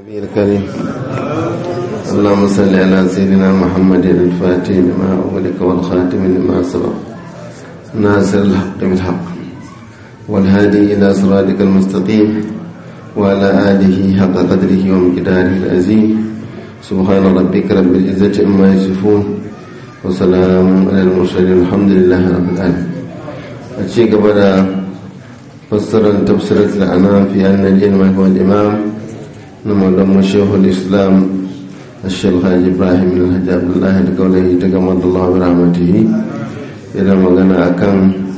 الكريم اللهم صل على سيدنا محمد الفاتح لما أغلق والخاتم لما سبق ناصر الحق بالحق والهادي إلى صراطك المستقيم وعلى آله حق قدره ومقداره العظيم سبحان ربك رب العزة عما يصفون وسلام على المرسلين الحمد لله رب العالمين. أشيك بدا فسر تفسير الأنام في أن العلم هو الإمام نمو شيخ الإسلام الشيخ حاج إبراهيم بن الحاج عبد الله لقوله تقمد الله برحمته إلى مغنى أكام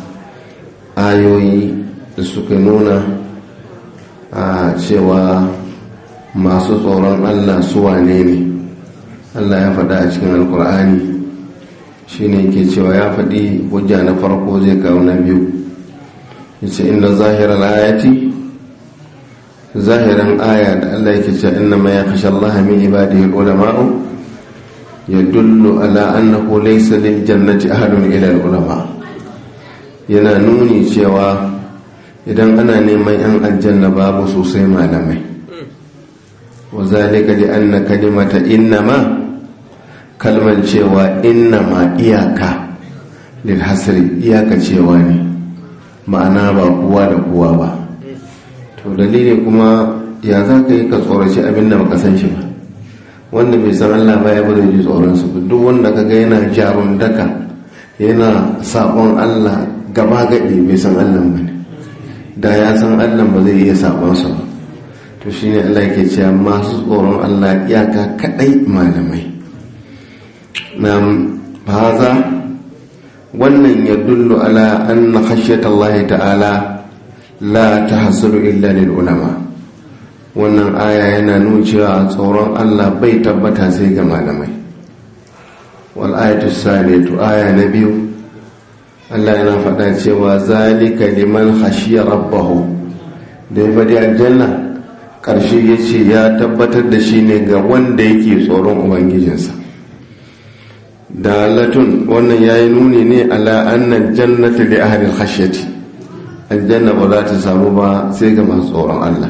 ayoyi da suka nuna a cewa masu tsoron Allah su wane ne. Allah ya faɗa a cikin alkur'ani shine ke cewa ya faɗi hujja na farko zai kawo na biyu yace inna zahiral ayati zahiran aya da Allah yake cewa inna ma yakhsha Allah min ibadihi al-ulama'u yadullu ala annahu laysa lil jannati ahadun ila al-ulama. Yana nuni cewa idan ana neman yan aljanna babu sosai malamai. Wa zalika li anna kalimata innama kalmar cewa innama iyaka lil hasri iyaka cewa ne ma'ana ba kowa da kowa ba. To dalili kuma ya za ka yi ka tsoraci abin da baka san shi ba, wanda bai san Allah ba ya bada ji tsoronsu ba. Duk wanda ka ga yana jarun daka yana sabon Allah gaba gaɗi bai san Allah ba ne, da ya san Allah ba zai iya sabonsa ba. To shi ne Allah ke cewa masu tsoron Allah iyaka kaɗai malamai na haza wannan ya dullu ala anna khashyata Allah ta'ala la tahsulu illa lil ulama. Wannan aya yana nuna cewa tsoron Allah bai tabbata sai ga malamai. Wal ayatu salatu aya na biyu Allah yana faɗa cewa zalika liman khashiya rabbahu. Da ya faɗi aljanna ƙarshe ya ce ya tabbatar da shi ne ga wanda yake tsoron ubangijinsa. Dalatun wannan yayi nuni ne ala anna jannata li ahli al-khashyati. Aljanna ba za ta samu ba sai ga masu tsoron Allah.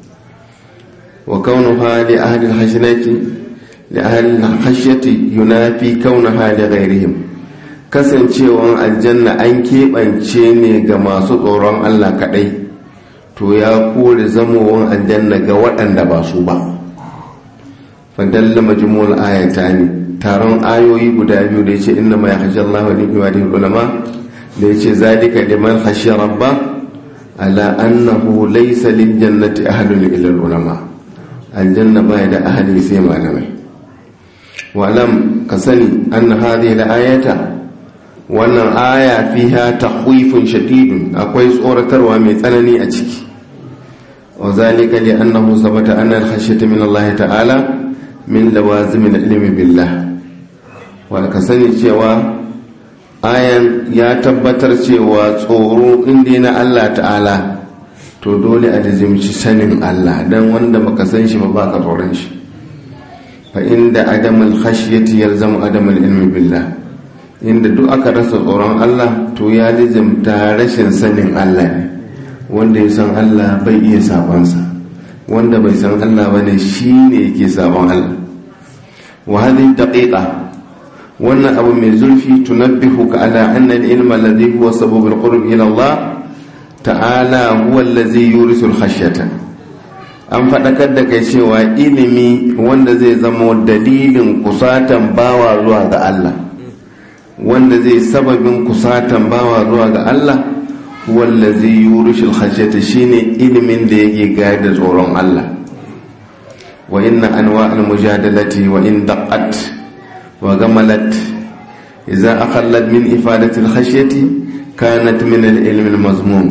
Wa kaunuha li ahli al-khashyati li ahli al-khashyati yunafi kaunaha li ghayrihim. Kasancewan aljanna an keɓance ne ga masu tsoron Allah kaɗai, to ya kore zamowan aljanna ga waɗanda ba su ba. Fadalla majmu'ul ayatani, taron ayoyi guda biyu da yace inna ma yakhsha Allah wa ibadihi ulama, da yace zalika liman khashiya rabba ala annahu laysa lil jannati ahadun illa al ulama. Aljanna ba da ahli sai malamai. Wa lam kasani anna hadhihi al ayata, wannan aya fiha takhwifun shadidun, akwai tsoratarwa mai tsanani a ciki. Wa zalika li annahu sabata anna al-khashyata min Allah ta'ala min lawazim al-ilmi billah. Wa kasani cewa ayan ya tabbatar cewa tsoro inda na Allah ta'ala to dole a lazimci sanin Allah, dan wanda baka san shi ba ka tsoron shi. Fa inda adamul khashyati yalzamu adamul ilmi billah. Inda duk aka rasa tsoron Allah to ya lizimta rashin sanin Allah ne. Wanda ya san Allah bai iya sabansa, wanda bai san Allah bane shine yake sabon Allah. Wa hadhihi daqiqa, wannan abu mai zurfi tunabbihuka ala anna al-ilma alladhi huwa sabab al-qurb ila Allah ta'ala huwa alladhi yurisu al-khashyata. An faɗakar da kai cewa ilimi wanda zai zama dalilin kusatan bawa zuwa ga Allah, wanda zai sababin kusatan bawa zuwa ga Allah, wallazi yurishul khashyata, shine ilimin da yake gaya da tsoron Allah. Wa inna anwa'al mujadalati wa in daqqat wa gamalat idza aqallat min ifadati al-khashyati kanat min al-ilm al-mazmum.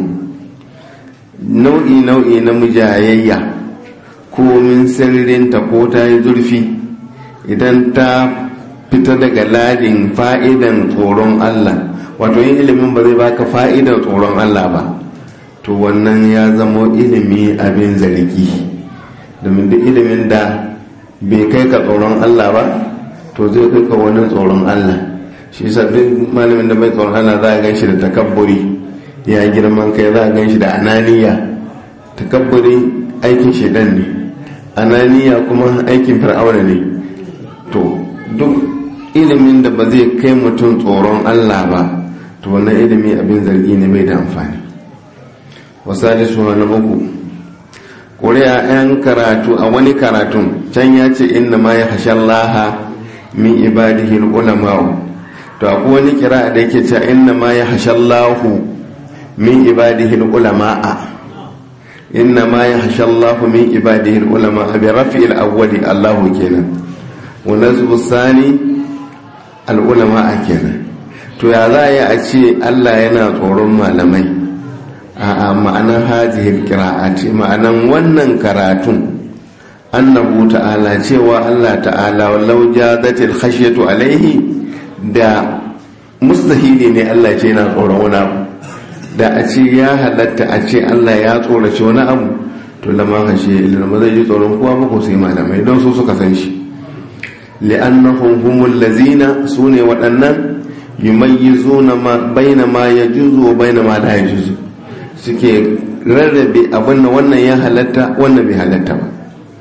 Nau'i na mujayayya ko min sirrinta ko ta yi zurfi, idan ta fita daga ladin fa'idan tsoron Allah, wato yin ilimin ba zai baka fa'idan tsoron Allah ba, to wannan ya zama ilimi abin zargi. Domin duk ilimin da bai kai ka tsoron Allah ba to zai kai ka wani tsoron Allah. Shi yasa duk malamin da bai tsoron Allah za a gan shi da takabburi, ya girman kai, za a gan shi da ananiya. Takabburi aikin shedan ne, ananiya kuma aikin fir'auna ne. To duk ilimin da ba zai kai mutum tsoron Allah ba, to wannan ilimi abin zargi ne, bai da amfani. Wasalisu na uku, ƙuri'a 'yan karatu a wani karatun can ya ce inna ma ya hashallaha min ibadihi ulama'u, to akwai wani kira da yake cewa inna ma ya hashallahu min ibadihi ulama'a, inna ma ya hashallahu min ibadihi ulama'a bi rafi'il awwali Allahu kenan wa nazbu sani al ulama'a kenan. To ya za a ce Allah yana tsoron malamai? a ma'anar hajihar kira'ati, ma'anan wannan karatun annabu ta'ala cewa Allah ta'ala wallau jazatil khashyatu alaihi, da mustahili ne Allah ce yana tsoron wani abu, da a ce ya halatta a ce Allah ya tsorace wani abu, to lama khashiya illa ma zai ji tsoron kowa ba ko sai malamai, don su suka san shi. li'annahum humul lazina, sune waɗannan yumayyizuna ma baina ma yajuzu wa baina ma la yajuzu, suke rarrabe abin da wannan ya halatta wannan bai halatta ba.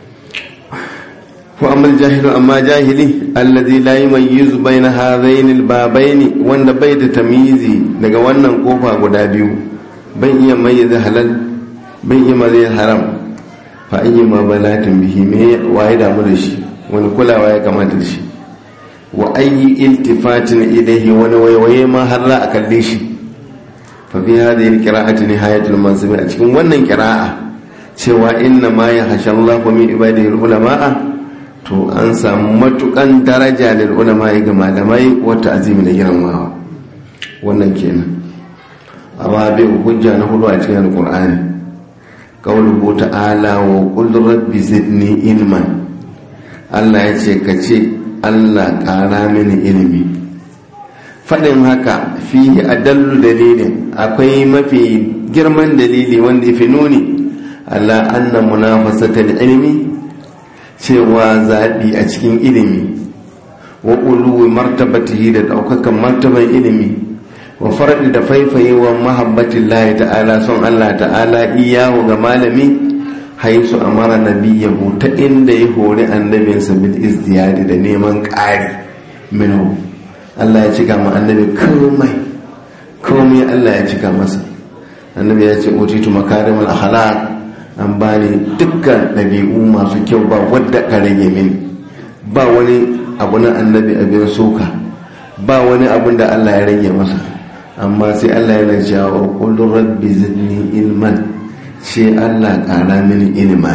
ko amal jahilu, amma jahili allazi la yumayyizu baina hadaini albabaini, wanda bai da tamyizi daga wannan kofa guda biyu, bai iya mayyiza halal bai iya mayyiza haram, fa ayyi ma balatin bihi, me waye damu da shi, wani kulawa ya kamata da shi, wa ayyi iltifatin ilayhi, wani waiwaye ma har za a kalle shi. fafi hadhihi alqira'ati nihayatul mansibi, a cikin wannan qira'a cewa inna ma yahshallahu min ibadihi ulama'a, to an samu matukan daraja lil ulama'i ga malamai wa ta'zimi da girmamawa. wannan kenan. amma bai hujja na hudu a cikin alqur'ani qauluhu ta'ala wa qul rabbi zidni ilman, Allah ya ce kace Allah ƙara mini ilimi. faɗin haka fihi adallu dalilin, akwai mafi girman dalili wanda fi nuni ala anna munafasatal ilmi, cewa zaɓi a cikin ilimi, wa uluwi martabatihi, da ɗaukakan martaban ilimi, wa farɗi da faifaye wa mahabbatin lahi ta'ala, son Allah ta'ala iyahu ga malami, haisu amara nabiyahu, ta inda ya hori annabinsa bil izdiyadi, da neman ƙari minhu. Allah ya cika ma annabi komai Allah ya cika masa. annabi ya ce utitu makarimul akhlaq, an bani dukkan dabi'u masu kyau, ba wadda ka rage mini, ba wani abu na annabi abin soka, ba wani abun da Allah ya rage masa. amma sai Allah ya cewa qul rabbi zidni ilman, ce Allah ƙara mini ilimi.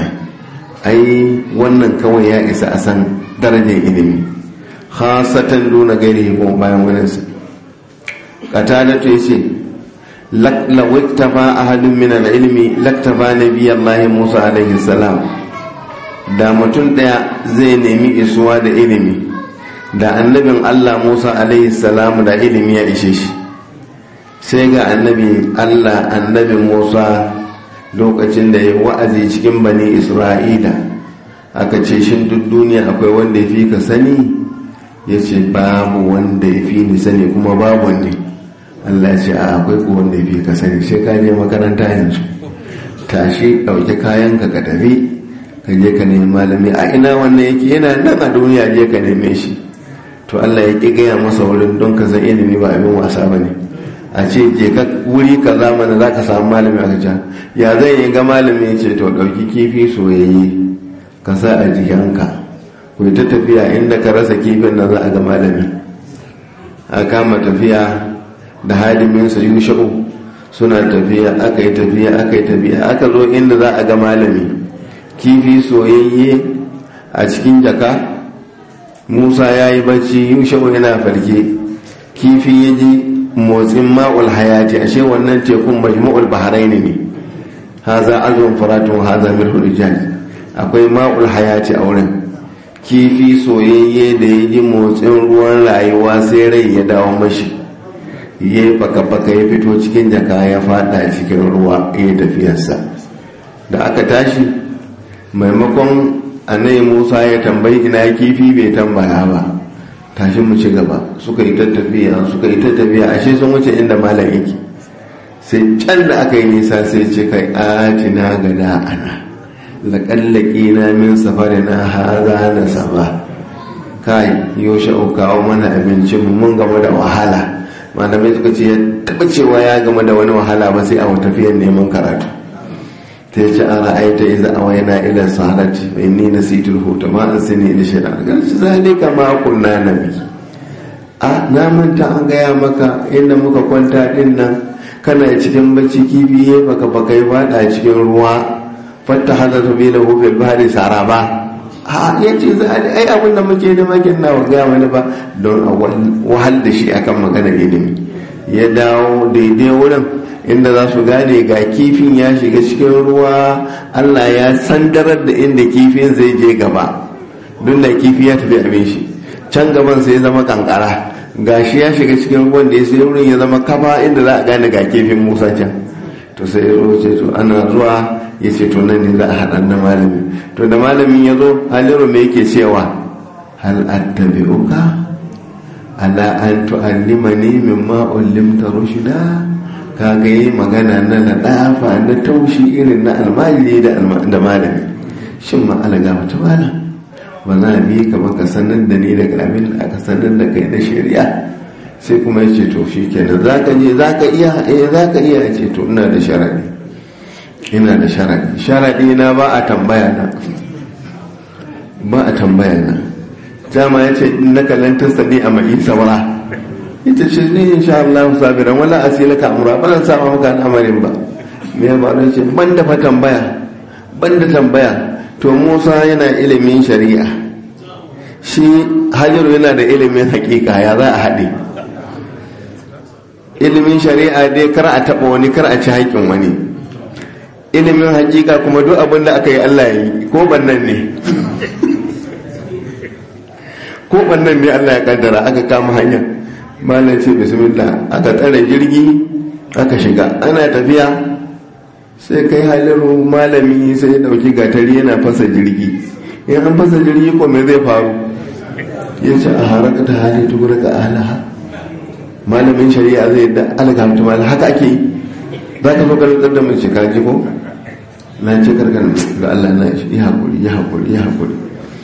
ai wannan kawai ya isa a san darajar ilimi, khasatan duna gairi ko bayan waninsa. qatalatu yace law iktafa ahadun min al-ilmi laktafa nabiyallahi Musa alaihi salam, da mutum daya zai nemi isuwa da ilimi, da annabin Allah Musa alaihi salam da ilimi ya ishe shi. sai ga annabin Musa lokacin da ya wa'azi cikin bani Isra'ila, aka ce shin duk duniya akwai wanda ya fi ka sani? ya ce babu wanda ya fi ni sani, kuma babu ne. Allah ya ce akwai ku wanda ya fi ka sani, sai ka je makaranta yanzu, tashi ɗauki kayanka ka tafi, ka je ka nemi malami. a ina wannan yake? yana nan a duniya, je ka neme shi. to Allah ya ƙi gaya masa wurin, don ka san ilimi ba abin wasa ba ne. a ce je ka wuri ka zamana za ka samu malami, aka ce ya zai yi ga malami? ya ce to ɗauki kifi soyayye ka sa a jikinka, ku ta tafiya, inda ka rasa kifin na za a ga malami. a kama tafiya da hadiminsa yusha'u, suna tafiya, aka yi tafiya, aka zo inda za a ga malami, kifi soyayye a cikin jaka. Musa ya yi bacci, yusha'u yana farke, kifi ya ji motsin ma'ul hayati, ashe wannan tekun majmu'ul bahraini ne, haza azun furatun haza milhul rijal, akwai ma'ul hayati a wurin. kifi soyayye da ya ji motsin ruwan rayuwa, sai rai ya dawo mashi, ya yi faka-faka, ya fito cikin jaka, ya fada cikin ruwa, ya tafiyarsa. da aka tashi, maimakon annabi Musa ya tambayi ina kifi, bai tambaya ba, tashi mu ci gaba. suka yi ta tafiya, ashe sun wuce inda malam yake. sai can da aka yi nisa sai ce kai atina gada ana, laƙallaƙina min safarina haza na saba, kai yaushe kawo mana abincin mun gama da wahala. Malamai suka ce ya taɓa cewa ya gama da wani wahala ba sai a tafiyar neman karatu. Ta yi ce an ra'aita iza a wayana ilar saharati mai ni na situl hutu ma an sani da shida ga shi zalika ma kunna nabi. A na manta an gaya maka inda muka kwanta din nan kana cikin bacci kifi ya baka bakai fada cikin ruwa fatta hazatu bi lahu fil bahri saraba. A yace ai abin da muke da makin nawa gaya wani ba don a wahal da shi akan magana ilimi. Ya dawo daidai wurin inda za su gane ga kifin ya shiga cikin ruwa, Allah ya sandarar da inda kifin zai je gaba don da kifi ya tafi abin shi can gaban sai ya zama kankara, gashi ya shiga cikin ruwan da ya sai wurin ya zama kafa inda za a gane ga kifin Musa can. To sai ya ce to ana zuwa ya ce to nan ne za a haɗa da malami. To da malamin ya zo Haliru me yake cewa hal attabi'uka ala an tu'allimani mimma ullimta rushda. Kaga yi magana na ladafa na taushi irin na almajiri da malami. Shin ma alaga mata bana ba za a bi ka baka sanar da ni daga abin da aka sanar da kai na shari'a. Sai kuma ya ce to shi kenan za ka je za ka iya za ka iya. Ya ce to ina da sharadi, ina da sharadi. Sharadi na ba a tambaya na, ba a tambaya na. Dama ya ce na kalantar sadi a mai saura. Ita ce ne insha Allah sabiran wala asilaka amra ba zan sama maka al'amarin ba. Me ya faru? Ce ban da fa tambaya, ban da tambaya. To Musa yana ilimin shari'a, shi Hajaru yana da ilimin hakika, ya za a haɗe ilimin shari'a dai kar a taɓa wani, kar a ci haƙƙin wani. Ilimin hakika kuma duk abin da aka yi Allah ya yi, ko bannan ne ko bannan ne Allah ya kaddara. Aka kama hanya, malam ce bismillah, aka tsare jirgi aka shiga. Ana tafiya sai kai Haliru malami sai ya dauki gatari yana fasa jirgi. In an fasa jirgi ko me zai faru? Ya ce a haraka ta hali tukura ka alaha. Malamin shari'a zai da algamta malam haka ake yi. Za ka zo karantar da mai cika ji ko? Na ce karkar ga Allah na shi ya haƙuri ya haƙuri ya haƙuri.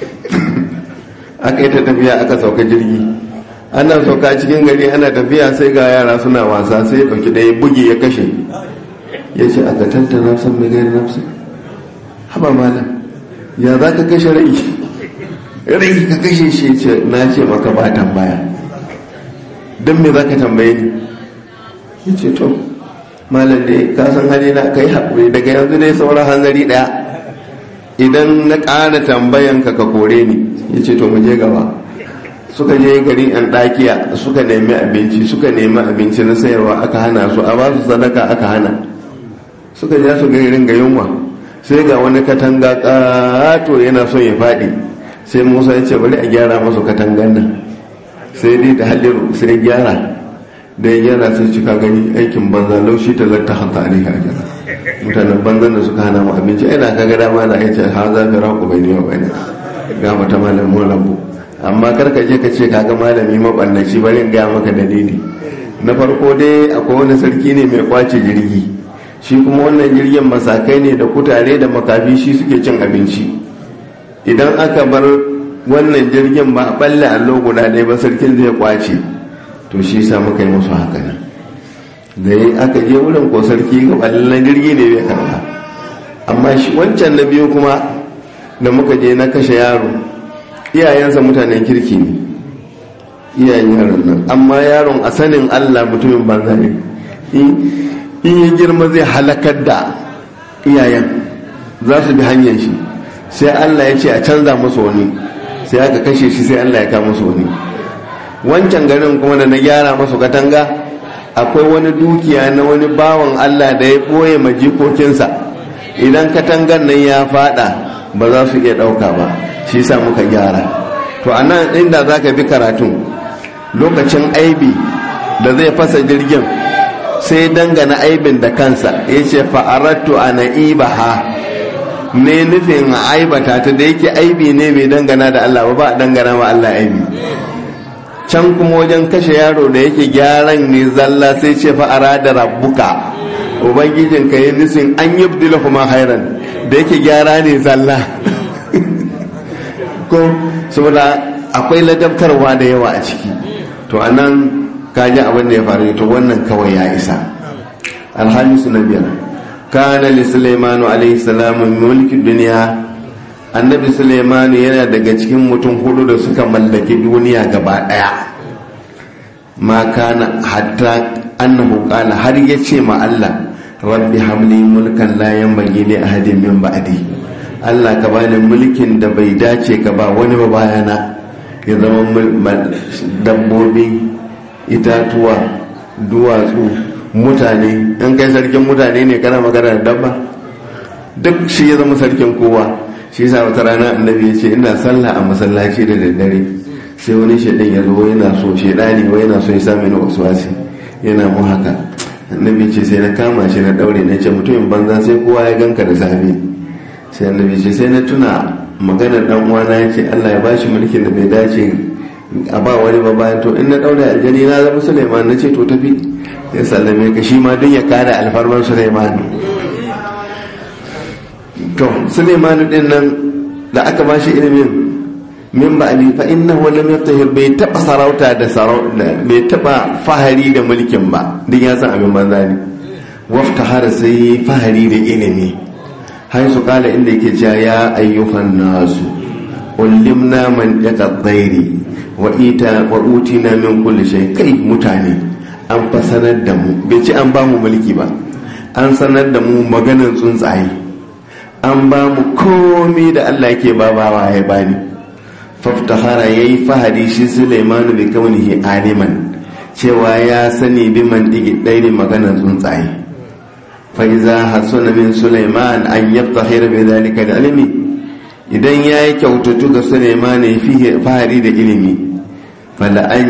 Aka yi ta tafiya aka sauka jirgi. Ana sauka cikin gari ana tafiya sai ga yara suna wasa, sai ya ɗauki ɗaya buge ya kashe. Ya ce a katanta nafsan mai gari nafsan. Haba malam ya za ka kashe rai ka kashe shi. Ce na ce maka ba tambaya, don me za ka tambaye ni? Ya ce to malam dai ka san halina, ka yi haƙuri, daga yanzu dai sauran hanzari ɗaya, idan na ƙara tambayanka ka kore ni. Ya ce to mu je gaba. Suka je gari an ɗakiya suka nemi abinci na sayarwa aka hana su, a ba su sadaka aka hana. Suka ja su garin ga yunwa, sai ga wani katanga ƙato yana son ya faɗi. Sai Musa ya ce bari a gyara masu katangan nan. Sai dai da Haliru sai gyara, da ya gyara sai cika gani aikin banza, laushi ta zarta hanta ne ka gyara. Mutanen banzan da suka hana mu abinci ina kaga dama na ya ce ha za ka raku bai ne ba ne ga mata malamin rabu. Amma karka je ka ce kaga malami mabannaci, bari in gaya maka dalili. Na farko dai akwai wani sarki ne mai kwace jirgi, shi kuma wannan jirgin masakai ne da kutare da makafi shi suke cin abinci. Idan aka bar wannan jirgin ba a balle allo guda ɗaya ba sarkin zai kwace. To shi sa muka yi musu haka nan. Da aka je wurin ko sarki ga ballen jirgi ne bai karba. Amma shi wancan na biyu kuma da muka je na kashe yaro, iyayensa mutanen kirki ne, iyayen yaron nan, amma yaron a sanin Allah mutumin banza ne. In yi girma zai halakar da iyayen, za su bi hanyar shi, sai Allah ya ce a canza musu wani, sai aka kashe shi, sai Allah ya kama musu wani. Wancan garin kuma da na gyara masu katanga, akwai wani dukiya na wani bawan Allah da ya ɓoye ma jikokinsa, idan katangan nan ya fada ba za su iya ɗauka ba, shi sa muka gyara. To a nan inda za ka bi karatun, lokacin aibi da zai fasa jirgin sai dangana aibin da kansa, ya ce fa'arattu a na'ibaha, ne nufin aibata ta, da yake aibi ne mai dangana da Allah ba a dangana ma Allah aibi. Can kuma wajen kashe yaro da yake gyaran ne zalla, sai ce fa'ara da rabbuka, ubangijin ka yi nufin an yi kuma hairan, da yake gyara ne sallah ko saboda akwai ladabtarwa da yawa a ciki to anan kaji abin da ya faru to wannan kawai ya isa. Alhamisu na biyar kana li Sulaimanu alaihi salamu mulki duniya, annabi Sulaimanu yana daga cikin mutum hudu da suka mallaki duniya gaba daya. Ma kana hatta annahu qala, har yace ma Allah rabbi hamli mulkan la yanbaghi li ahadin min ba'di, Allah ka bani mulkin da bai dace ka ba wani ba bayana, ya zama dabbobi, itatuwa, duwatsu, mutane. in kai sarkin mutane ne kana magana da dabba? Duk shi ya zama sarkin kowa. shi yasa wata rana annabi ya ce ina sallah a masallaci da daddare, sai wani shedan ya zo yana so, shedani wai yana so ya sa mini waswasi, yana mu haka. Annabi ce sai na kama shi na daure, na ce mutumin banza sai kowa ya ganka da safe. Sai annabi ce sai na tuna maganar dan uwana, ya ce Allah ya bashi mulkin da bai dace a ba wani ba bayan, to in na daure aljani na zama Sulaiman. Na ce to tafi, ya sallame ka, shi ma duk ya kada alfarman Sulaiman. To Sulaiman din nan da aka bashi ilimin min ba'ali fa innahu lam yaftahir, bai taba sarauta da bai taba fahari da mulkin ba, din ya san abin banza ne. Waftahara sai fahari da ilimi, har su kala inda yake cewa ya ayyuhan nasu ulimna man yaqaddairi wa utina min kulli shay. Kai mutane, an fa sanar da mu, bai ci an ba mu mulki ba, an sanar da mu maganar tsuntsaye, an ba mu komai da Allah yake babawa ya bani. Faftahara yayi fahari shi Sulaimanu bi kaunihi aliman, cewa ya sani bi man digi dairi maganar tsuntsaye. Fa iza hasuna min Sulaiman an yaftahira bi zalika da ilmi, idan yayi kyautatu ga Sulaiman ya fi fahari da ilimi, fala an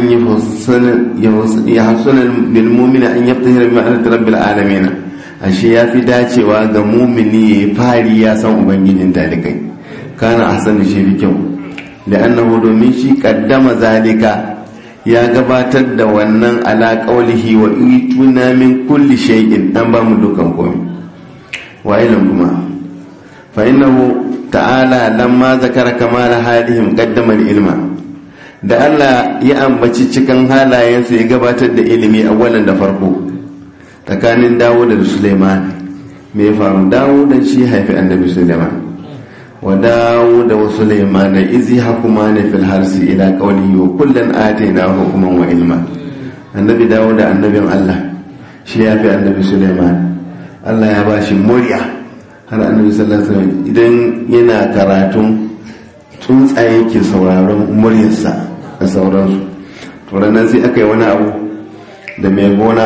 yahsuna bil mu'mina an yaftahira bi ma'anati rabbil alamin, ashe ya fi dacewa ga mumini ya fari ya san ubangijin talikai. Kana ahsanu shi fi kyau, da annahu domin shi kaddama zalika, ya gabatar da wannan ala qaulihi wa ituna min kulli shay'in, an ba mu dukan komai. Wa ilan kuma fa innahu ta'ala lamma zakara kamala halihim qaddama al-ilma, da Allah ya ambaci cikin halayensu ya gabatar da ilimi a wannan da farko. Tsakanin Dawud da Sulaiman me ya faru? Dawud shi haifi annabi Sulaiman, wa Dawud wa Sulaiman izi hakumani fil harsi ila qawlihi wa kullan atayna hukman wa ilma. Annabi Dawud da annabin Allah, shi ya fi annabi Sulaiman. Allah ya bashi murya, har annabi sallallahu alaihi wasallam idan yana karatun tsuntsaye ke sauraron muryarsa da sauransu. To ranar sai aka yi wani abu da mai gona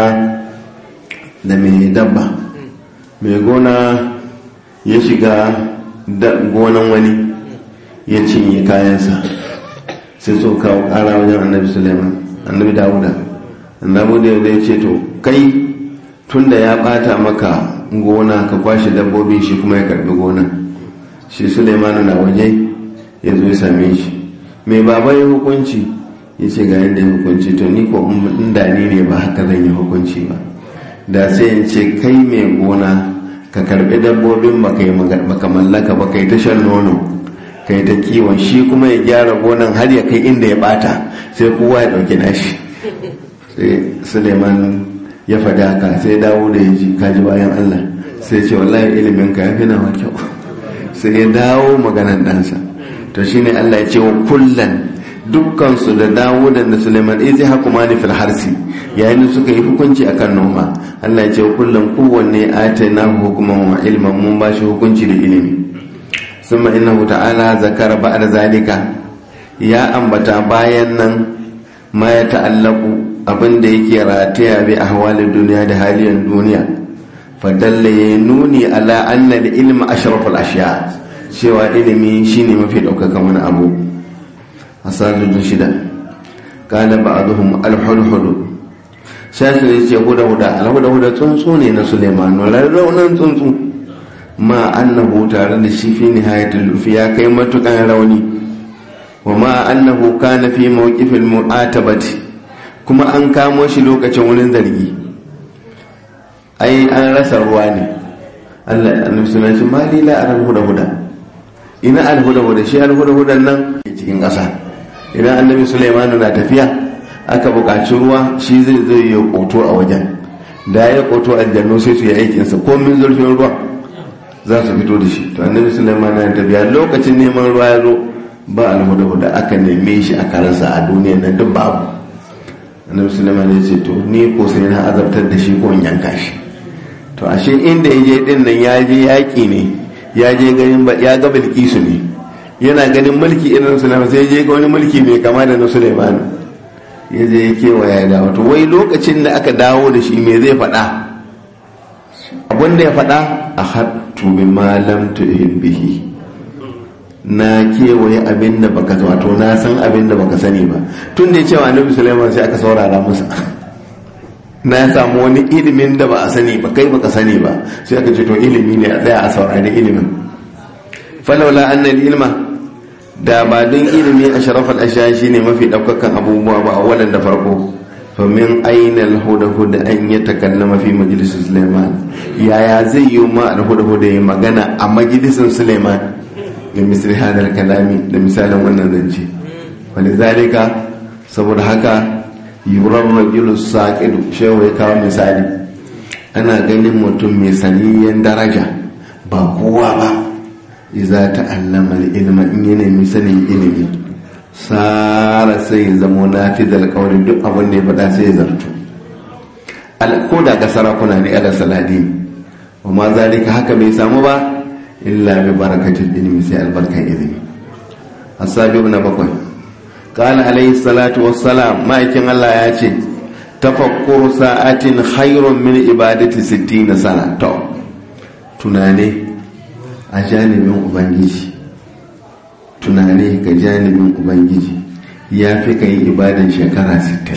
da mai dabba. Mai gona ya shiga gonan wani ya cinye kayansa, sai so kawo kara wajen annabi Sulaiman, annabi Dawuda. Annabi da ya ce to kai tunda ya bata maka gona ka kwashe dabbobi, shi kuma ya karbi gona. Shi Sulaiman na waje ya zo ya same shi, mai baba ya hukunci, ya ce ga yadda ya hukunci. To ni ko inda ni ne ba haka zan yi hukunci ba, da sai in ce kai mai gona ka karbi dabbobin baka mallaka ba, kai ta shan nono, kai ta kiwon, shi kuma ya gyara gonan har ya kai inda ya bata, sai kowa ya dauki nashi. Sai Suleiman ya faɗi haka, sai dawo da ya ji kaji bayan Allah, sai ce wallahi ilimin ka yafi nawa kyau. Sai ya dawo maganan ɗansa. To shine Allah ya ce wa kullan, dukkansu da Dawud da Sulaiman izi hakumani fil harsi, yayin da suka yi hukunci akan noma. Allah ya ce kullum kowanne atainahu hukman wa ilman, mun ba shi hukunci da ilimi. Summa innahu ta'ala zakara ba'da zalika, ya ambata bayan nan ma ya ta'allaku, abinda yake rataya bi ahwalid duniya da haliyan duniya. Fadalla ya nuni ala anna al-ilma ashraful ashiya, cewa ilimi shine mafi daukakan wani abu. Asalin shida kana ba'dhum al-hulhul, sai ya ce huda al-huda tsuntsu ne na Sulaiman, raunan tsuntsu, ma annahu tare da shi fi nihayatul ya kai matukan rauni, wa ma annahu kana fi mawqifil mu'atabati, kuma an kamo shi lokacin wurin zargi. Ai an rasa ruwa ne, Allah annabi sunan shi mali la aral huda ina al huda shi al hudan nan cikin ƙasa. Idan annabi Sulaiman na tafiya aka buƙaci ruwa shi zai zo ya koto a wajen, da ya koto aljannu sai su yi aikin sa ko min zurfin ruwa za su fito da shi. To annabi Sulaiman na tafiya lokacin neman ruwa ya zo ba al huda aka neme shi aka rasa a duniyar nan duk babu. Annabi Sulaiman ya ce to ni ko sai na azabtar da shi ko in yanka shi. To ashe inda ya je din nan ya je yaƙi ne, ya je ganin ya ga Bilkisu ne, yana ganin mulki irin Sulaiman sai ya je ga wani mulki mai kama da na Sulaiman, ya je ya kewaya ya dawo. To wai lokacin da aka dawo da shi me zai faɗa? Abin da ya faɗa a hattu bi malam tuhib bihi, na kewaye abin da baka wato na san abin da baka sani ba. Tun da ya cewa annabi Sulaiman sai aka saurara masa, na samu wani ilimin da ba a sani ba, kai baka sani ba, sai aka ce to ilimi ne a tsaya a saurari ilimin. Falaula annal ilma, da ba don ilimi a sharafal ashiya shine mafi daukakan abubuwa ba a wadan da farko. Fa min aina al-huda an yatakallama fi majlis Sulaiman, yaya zai yi ma al-huda ya magana a majalisin Sulaiman da misali hadal kalami, da misalin wannan zance. Walizalika, saboda haka yurar rajulu saqidu, shehu ya kawo misali, ana ganin mutum mai saniyan daraja ba kowa ba, iza ta'allama al-ilma, in yana misalin ilimi, sara sai zamo nafidal qawli, duk abin da ya faɗa sai zartu. Ko da ga sarakuna ne ala saladi, amma zalika haka bai samu ba illa bi barakatil ilmi, sai albarkan ilimi. Asabi ibn bakwai قال عليه الصلاة والسلام ما يكن الله ياتي تفكر ساعة خير من عبادة 60 سنة. tunane a janibin ubangiji, tunane ga janibin ubangiji ya fi ka yi ibadan shekara 60.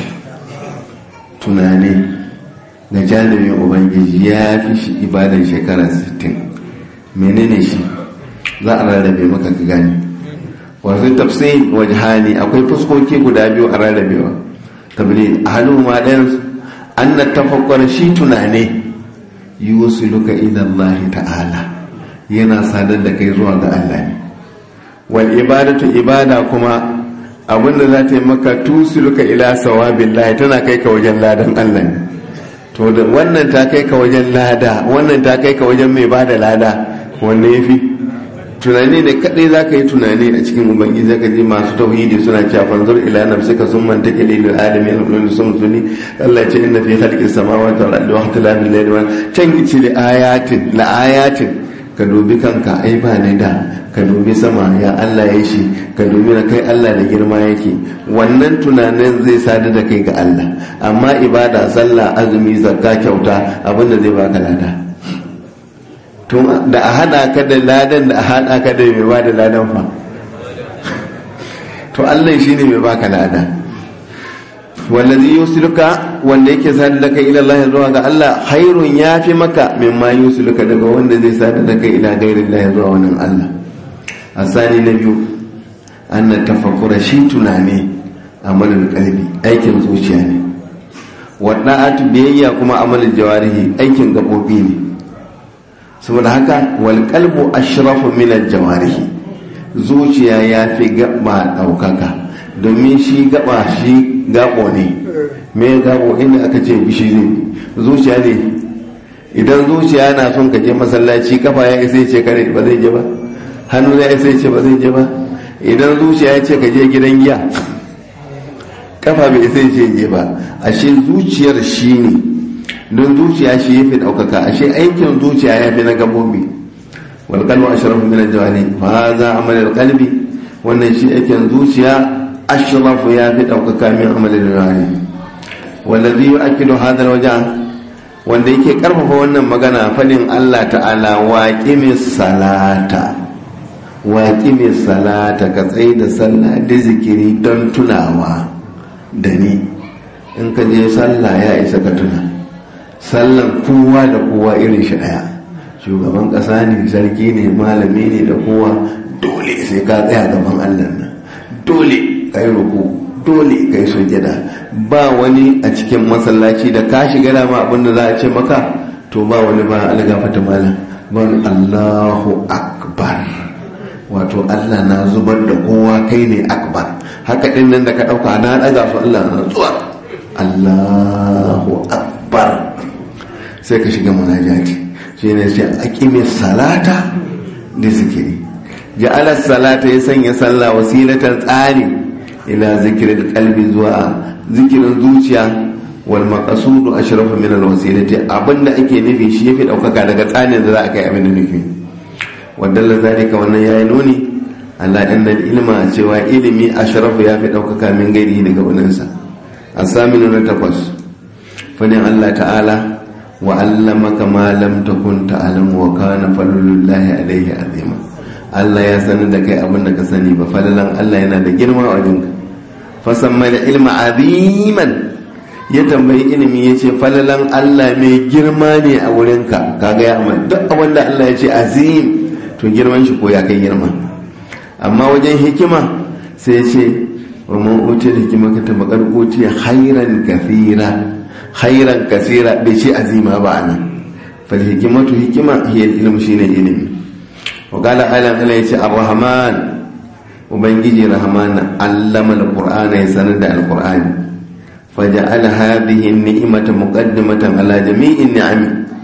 tunane ga janibin ubangiji ya fi shi ibadan shekara 60. menene shi? za a rarrabe maka ka gani. wasu tafsir wajhani, akwai fuskoki guda biyu a rarrabewa. tablil ahluma dan anna tafakkar shi tunane yusiluka ila Allah ta'ala, yana sadar da kai zuwa ga Allah ne. wal ibadatu, ibada kuma abinda za ta yi maka tusiluka ila sawabillahi, tana kai ka wajen ladan Allah ne. to da wannan ta kai ka wajen lada, wannan ta kai ka wajen mai bada lada, wanne yafi? tunani ne kadai za ka yi tunani a cikin ubangiji. zaka ji masu tauhidi suna cewa fanzur ila nafsika summa taqili lil alamin wa sumsuni. Allah ya ce inna fi khalqis samawati wal ardi wa ikhtilafil layli wan tangici li ayatin la ayatin, ka dubi kanka ai ba ne da, ka dubi sama ya Allah ya shi, ka dubi na kai Allah da girma yake. wannan tunanin zai sadar da kai ga Allah. amma ibada, sallah, azumi, zakka, kyauta, abinda zai baka lada. to da a hada ka da ladan, da a hada ka da mai ba da ladan fa, to Allah shi ne mai baka lada. wallazi yusiluka, wanda yake sadar da kai ila Allah zuwa ga Allah, khairun yafi maka mimma yusiluka, daga wanda zai sadar da kai ila gairin Allah zuwa wannan Allah. asani na biyu, anna tafakkura shi tunane amalul qalbi, aikin zuciya ne. wada'atu biyayya kuma amalul jawarihi, aikin gabobi ne. saboda haka wal qalbu ashrafu min al jawarihi, zuciya ya fi gaba daukaka, domin shi gaba shi gabo ne. me gabo? inda aka ce bishi ne zuciya ne. idan zuciya na son ka je masallaci, kafa ya isa ce kare ba zai je ba, hannu ya isa ce ba zai je ba. idan zuciya ya ce ka je gidan giya, kafa bai isa ce je ba. ashe zuciyar shi ne, don zuciya shi ya fi ɗaukaka. ashe aikin zuciya ya fi na gabobi. walƙalwa ashirafu min aljawani, fa za amalin kalbi, wannan shi aikin zuciya ashirafu ya fi ɗaukaka min amalin aljawani. wallazi yu'akkidu hadal waja, wanda yake karfafa wannan magana fadin Allah ta'ala, waqimis salata, waqimis salata, ka tsaye da sallah da zikiri don tunawa da ni. in ka je sallah ya isa ka tuna. sallan kowa da kowa irin shi daya, shugaban kasa ne, sarki ne, malami ne, da kowa dole sai ka tsaya gaban Allah nan, dole kai ruku, dole kai sujada. ba wani a cikin masallaci da ka shiga dama abinda za a ce maka, to ba wani ba algafata malam ban Allahu akbar, wato Allah na zubar da kowa kai ne akbar. Haka din nan da ka dauka na daga su Allah na zuwa Allahu akbar, sai ka shiga munajati. Shine sai aqimi salata da zikiri, ja'ala salata ya sanya sallah wasilatan tsani ila zikril qalbi, zuwa zikirin zuciya. Wal maqsudu ashrafu min al wasilati, abinda ake nufi shi yafi daukaka daga tsanin da za a kai abin da nufi. Wadalla zalika, wannan yayi nuni Allah inna ilma, cewa ilimi ashrafu yafi daukaka min gairi daga wannan sa. Asaminu na 8 fadin Allah ta'ala wa allamaka ma lam takun ta'lam wa kana fadlullahi alayhi azima. Allah ya sanar da kai abin da ka sani ba, falalan Allah yana da girma a wajenka. Fasamma da ilma aziman, ya tambayi ilimi ya ce falalan Allah mai girma ne a wurinka. Kaga ya amma duk wanda Allah ya ce azim, to girman shi ko ya kai girma. Amma wajen hikima sai ya ce wa man uti hikima ka tabakar uti khairan kathira, khairan kasira, bai ce azima ba anan. Fal hikimatu, hikima hiya ilmu, shine ilimi. wa qala alam Allah ya ce ar-rahman, ubangiji rahmana, allama al-qur'ana, ya sanar da al-qur'ani. فجعل هذه النعمة مقدمة على جميع النعم،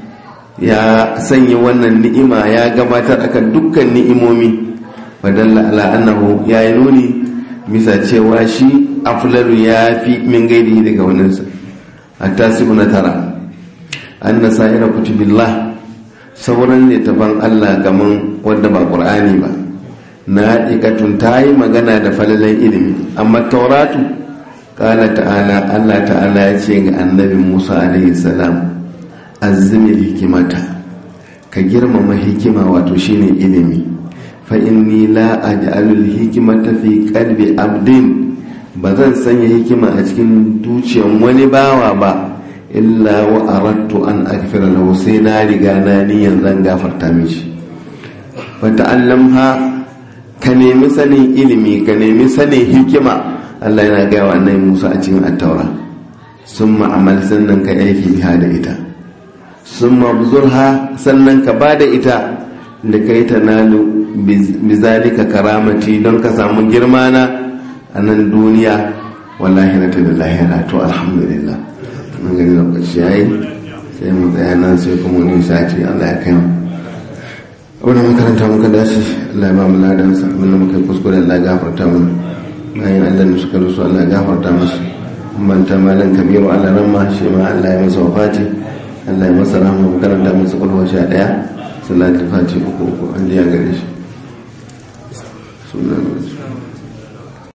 يا سني wannan ni'ima ya gabatar akan dukkan ni'imomi. fadalla ala annahu, ya nuni bisa cewa shi aflalu ya fi min gairi daga wannan sa. hatta sibuna tara anna sa'ira kutubillah, sauran littafan Allah gaman wanda ba qur'ani ba, na ikatun tayi magana da falalan ilimi. Amma tauratu, Kala ta'ala, Allah ta'ala ya ce ga annabi Musa alaihi salam, azzimil hikimata, ka girmama hikima, wato shine ilimi. Fa inni la aj'alul hikimata fi qalbi abdin, ba zan sanya hikima a cikin zuciyar wani bawa ba, illa wa aradtu an aghfira lahu, sai na riga na niyan zan gafarta mishi. Fa ta'allamha, ka nemi sanin ilimi, ka nemi sanin hikima. Allah yana gaya wa annabi Musa a cikin at-taura, summa amal, sannan ka aiki biha da ita, summa buzurha, sannan ka bada ita, da kai tanalu bizalika karamati, don ka samu girma na a nan duniya, wallahi na tabi lahira. To alhamdulillah, mun gani lokaci yayi, sai mu tsaya nan, sai kuma wani sati Allah ya kai mu. Wannan makaranta muka dace, Allah ya ba mu ladansa, mun muka kuskure Allah ya gafarta mana. bayan Allah da suka rusu Allah gafarta musu. Manta malan Kabiru Allah ramma, shi ma Allah ya masa wafati, Allah ya masa rahama. Makaranta masa kulwa 11, salatul fati 3 an ji ya gare shi.